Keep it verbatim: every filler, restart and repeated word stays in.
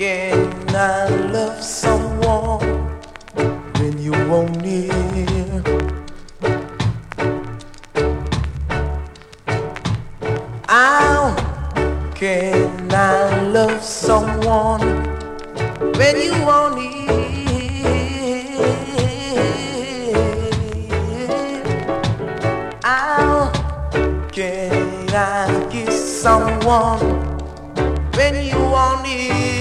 Can I love someone when you won't near? How can I love someone when you won't near? How can I kiss someone when you won't near?